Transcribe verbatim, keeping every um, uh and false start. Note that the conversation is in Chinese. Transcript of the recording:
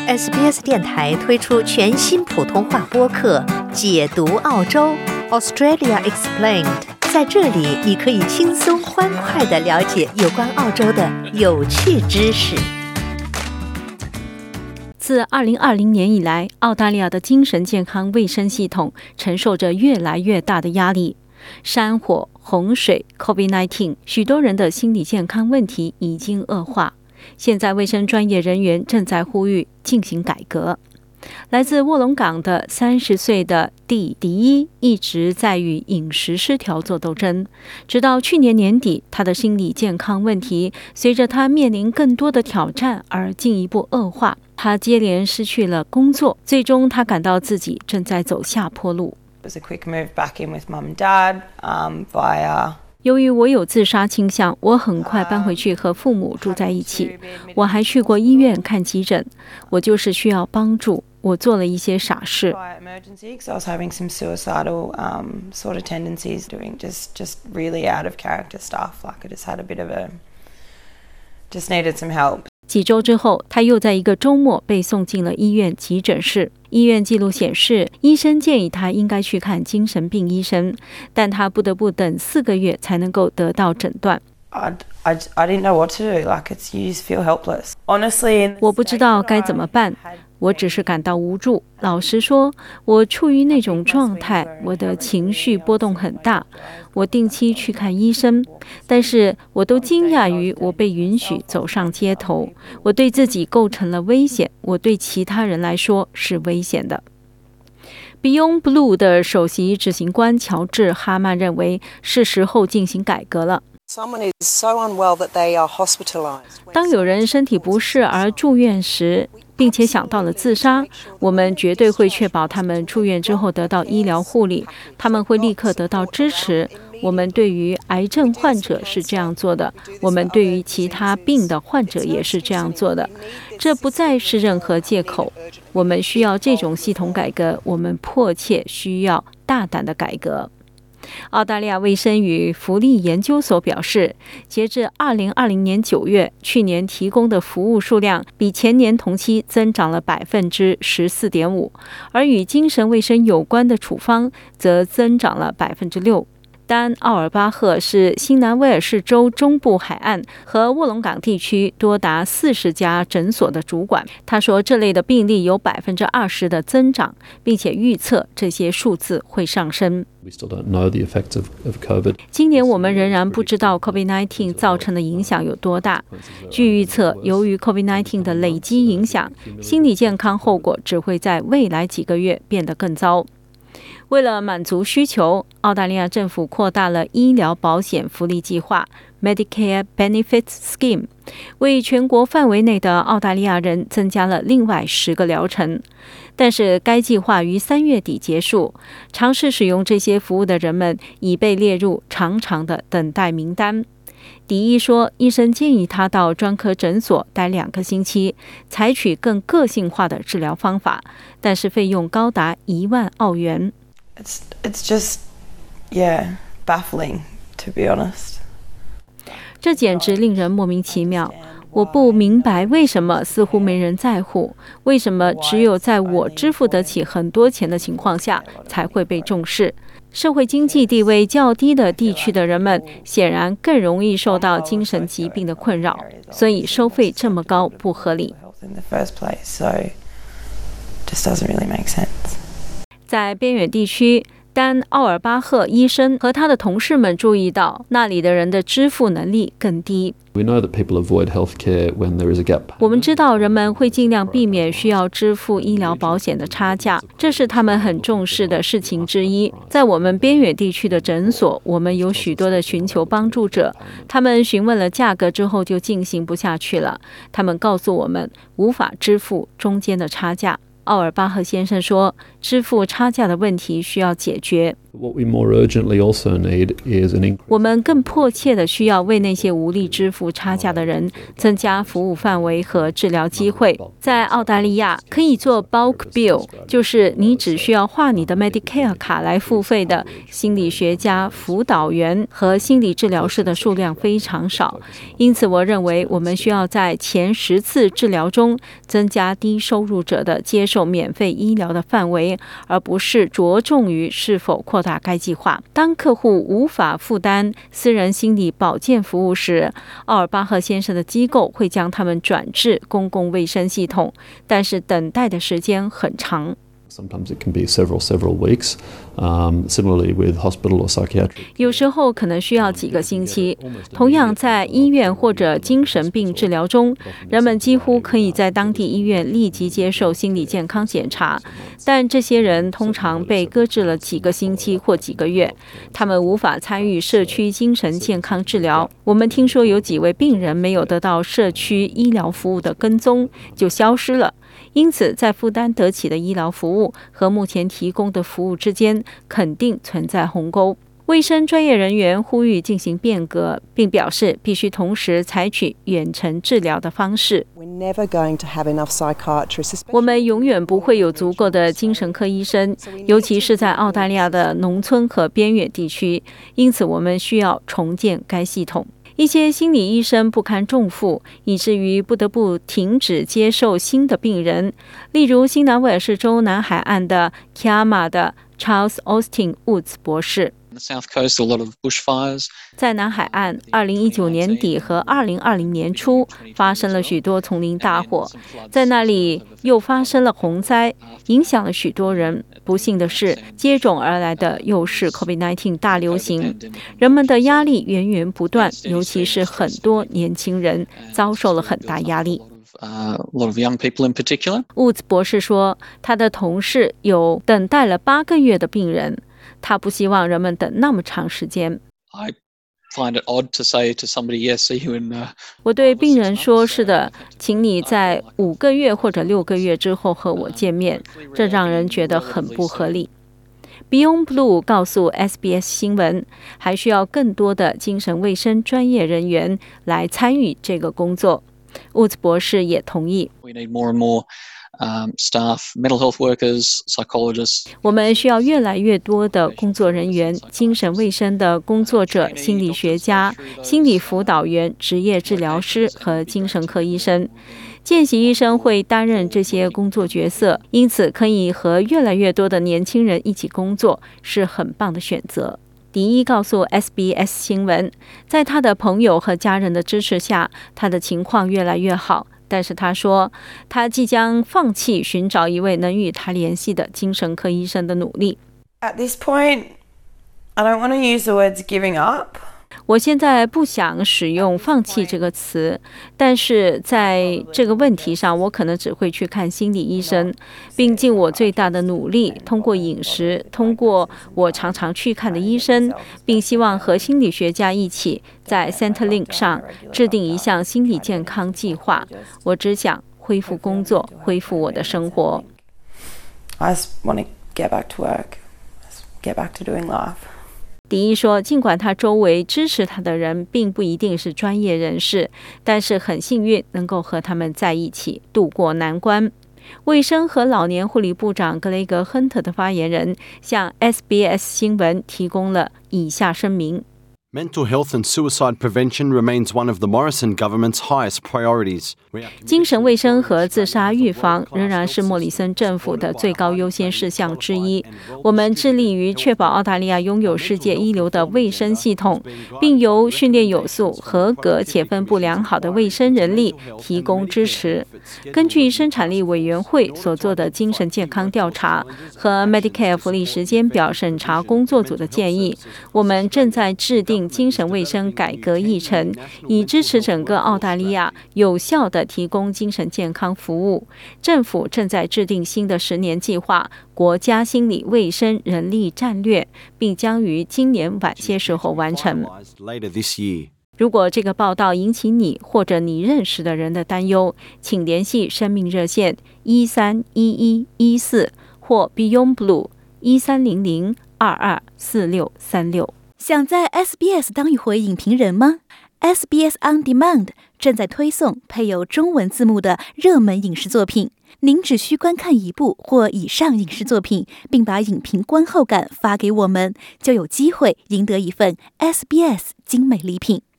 S B S 电台推出全新普通话播客《解读澳洲 Australia Explained》，在这里你可以轻松欢快地了解有关澳洲的有趣知识。 自二零二零年以来，澳大利亚的精神健康卫生系统承受着越来越大的压力。山火、洪水、COVID 十九， 许多人的心理健康问题已经恶化。现在卫生专业人员正在呼吁进行改革。来自卧龙岗的三十岁的蒂迪伊一直在与饮食失调做斗争，直到去年年底，他的心理健康问题随着他面临更多的挑战而进一步恶化。他接连失去了工作，最终他感到自己正在走下坡路。由于我有自杀倾向，我很快搬回去和父母住在一起。我还去过医院看急诊，我就是需要帮助。我做了一些傻事。几周之后，他又在一个周末被送进了医院急诊室。医院记录显示，医生建议他应该去看精神病医生，但他不得不等四个月才能够得到诊断。我不知道该怎么办，我只是感到无助。老实说，我处于那种状态，我的情绪波动很大。我定期去看医生，但是我都惊讶于我被允许走上街头。我对自己构成了危险，我对其他人来说是危险的。Beyond Blue 的首席执行官乔治·哈曼认为，是时候进行改革了。当有人身体不适而住院时，并且想到了自杀，我们绝对会确保他们出院之后得到医疗护理，他们会立刻得到支持。我们对于癌症患者是这样做的，我们对于其他病的患者也是这样做的。这不再是任何借口。我们需要这种系统改革，我们迫切需要大胆的改革。澳大利亚卫生与福利研究所表示，截至二零二零年九月，去年提供的服务数量比前年同期增长了 百分之十四点五， 而与精神卫生有关的处方则增长了 百分之六。丹·奥尔巴赫是新南威尔士州中部海岸和卧龙岗地区多达四十家诊所的主管。他说，这类的病例有 百分之二十 的增长，并且预测这些数字会上升。今年我们仍然不知道 COVID 十九 造成的影响有多大。据预测，由于 COVID 十九 的累积影响，心理健康后果只会在未来几个月变得更糟。为了满足需求，澳大利亚政府扩大了医疗保险福利计划 Medicare Benefits Scheme， 为全国范围内的澳大利亚人增加了另外十个疗程。但是该计划于三月底结束，尝试使用这些服务的人们已被列入长长的等待名单。迪伊说，医生建议他到专科诊所待两个星期，采取更个性化的治疗方法，但是费用高达一万澳元。 It's, it's just, yeah, baffling, to be honest. 这简直令人莫名其妙。我不明白为什么似乎没人在乎，为什么只有在我支付得起很多钱的情况下才会被重视。社会经济地位较低的地区的人们显然更容易受到精神疾病的困扰，所以收费这么高不合理。在边远地区，丹·奥尔巴赫医生和他的同事们注意到，那里的人的支付能力更低。我们知道人们会尽量避免需要支付医疗保险的差价，这是他们很重视的事情之一。在我们边远地区的诊所，我们有许多的寻求帮助者，他们询问了价格之后就进行不下去了，他们告诉我们无法支付中间的差价。奥尔巴赫先生说，支付差价的问题需要解决。 我们更迫切地需要为那些无力支付差价的人增加服务范围和治疗机会。在澳大利亚，可以做 bulk bill， 就是你只需要画你的 Medicare 卡来付费的心理学家、辅导员和心理治疗师的数量非常少。因此，我认为我们需要在前十次治疗中增加低收入者的接受免费医疗的范围，而不是着重于是否扩大该计划。当客户无法负担私人心理保健服务时，奥尔巴赫先生的机构会将他们转至公共卫生系统，但是等待的时间很长。 Sometimes it can be several, several weeks. Um, similarly with hospital or psychiatric. 有时候可能需要几个星期。同样，在医院或者精神病治疗中，人们几乎可以在当地医院立即接受心理健康检查，但这些人通常被搁置了几个星期或几个月，他们无法参与社区精神健康治疗。我们听说有几位病人没有得到社区医疗服务的跟踪，就消失了。因此，在负担得起的医疗服务和目前提供的服务之间，肯定存在鸿沟。卫生专业人员呼吁进行变革，并表示必须同时采取远程治疗的方式。我们永远不会有足够的精神科医生，尤其是在澳大利亚的农村和边远地区，因此我们需要重建该系统。一些心理医生不堪重负，以至于不得不停止接受新的病人，例如新南威尔士州南海岸的 Kiama 的 Charles Austin Woods 博士。在南海岸，二零一九年底和二零二零年初发生了许多丛林大火，在那里又发生了洪灾，影响了许多人。不幸的是，接踵而来的又是 COVID 十九 大流行，人们的压力源源不断，尤其是很多年轻人遭受了很大压力。Woods 博士说，他的同事有等待了八个月的病人，他不希望人们等那么长时间。我对病人说，是的，请你在五个月或者六个月之后和我见面，这让人觉得很不合理。Beyond Blue 告诉 S B S 新闻，还需要更多的精神卫生专业人员来参与这个工作。Woods 博士也同意。 Um, staff, mental health workers, psychologists. 我们需要越来越多的工作人员，精神卫生的工作者、心理学家、心理辅导员、职业治疗师和精神科医生。见习医生会担任这些工作角色，因此可以和越来越多的年轻人一起工作，是很棒的选择。迪伊告诉 S B S 新闻，在他的朋友和家人的支持下，他的情况越来越好。但是他说，他即将放弃寻找一位能与他联系的精神科医生的努力。 At this point, I don't want to use the words giving up. 我现在不想使用放弃这个词，但是在这个问题上，我可能只会去看心理医生，并尽我最大的努力，通过饮食，通过我常常去看的医生，并希望和心理学家一起在 Centrelink 上制定一项心理健康计划。我只想恢复工作，恢复我的生活。 I just want to get back to work, get back to doing life. 迪伊说，尽管他周围支持他的人并不一定是专业人士，但是很幸运能够和他们在一起度过难关。卫生和老年护理部长格雷格·亨特的发言人向 S B S 新闻提供了以下声明。 Mental health and suicide prevention remains one of the Morrison government's highest priorities. 精神卫生和自杀预防仍然是莫里森政府的最高优先事项之一。我们致力于确保澳大利亚拥有世界一流的卫生系统，并由训练有素、合格且分布良好的卫生人力提供支持。根据生产力委员会所做的精神健康调查和 Medicare 福利时间表审查工作组的建议，我们正在制定精神卫生改革议程，以支持整个澳大利亚有效地提供精神健康服务。政府正在制定新的十年计划国家心理卫生人力战略，并将于今年晚些时候完成。如果这个报道引起你或者你认识的人的担忧，请联系生命热线一三一一一四或 Beyond Blue 一三零零二二四六三六。 想在 S B S 当一回影评人吗？ S B S On Demand 正在推送配有中文字幕的热门影视作品，您只需观看一部或以上影视作品，并把影评观后感发给我们，就有机会赢得一份 S B S 精美礼品。